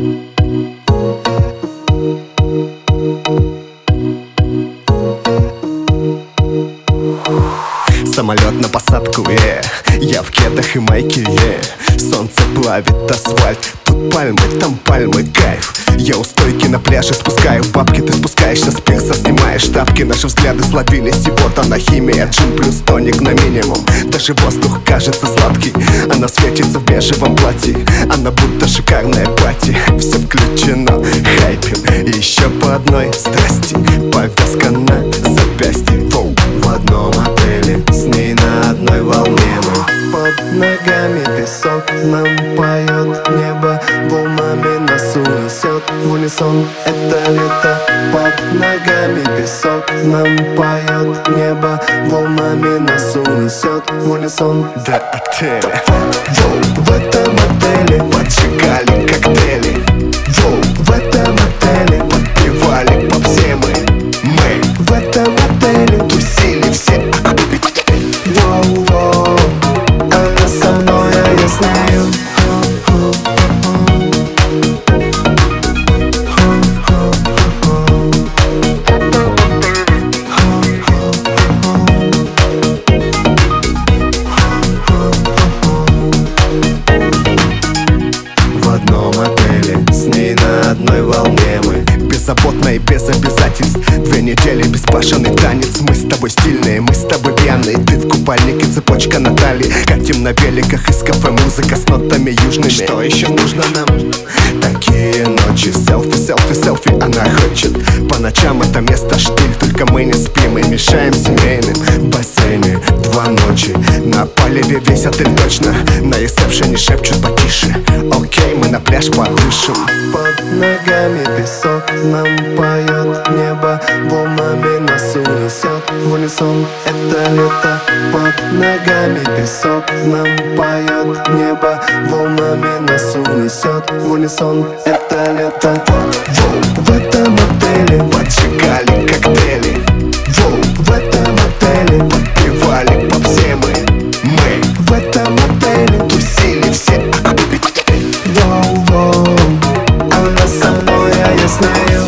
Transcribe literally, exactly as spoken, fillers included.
Самолет на посадку, yeah. Я в кедах и майке, yeah. Солнце плавит асфальт, тут пальмы, там пальмы, кайф. Я у стойки на пляже спускаю бабки, ты спускаешься с пирса, снимаешь тапки. Наши взгляды словились, и вот она химия, джин плюс тоник на минимум. Даже воздух кажется сладкий, она светится в бежевом платье, она будто шикарная пати. Все включено, хайпим, и еще по одной страсти. Повязка на запястье, воу. В одном отеле, с ней на одной волне мы. Под ногами песок, нам поет небо, волнами нас унесет в унисон. Это лето. Под ногами песок, нам поет небо, волнами нас унесет в унисон. До отеля, воу. В этом отеле поджигали коктейли, воу. В этом отеле подпевали поп все мы. Мы в этом отеле тусили все. Воу-воу, она со мной, а я с нею. В одном отеле, с ней на одной волне мы. Беззаботно и без обязательств, две недели беспашенный танец. Мы с тобой стильные, мы с тобой пьяные. Ты в купальнике, цепочка на талии. Катим на великах из кафе, музыка с нотами южными. Что еще нужно нам? Такие ночи, селфи, селфи, селфи она хочет. По ночам это место штиль, только мы не спим и мешаем семейным. Бассейны, два ночи, на палеве весь отель точно. На ресепшене шепчут потише, окей, мы на пляж подышим. Под ногами песок, нам поет небо, волнами нас унесет в унисон. Это лето. Под ногами песок, нам поет небо, волнами нас унесет в унисон. Это лето. Воу. В этом отеле поджигали коктейли, воу. В этом отеле подпевали поп все мы. Мы в этом отеле тусили все. Воу-воу, она со мной, а я с нею.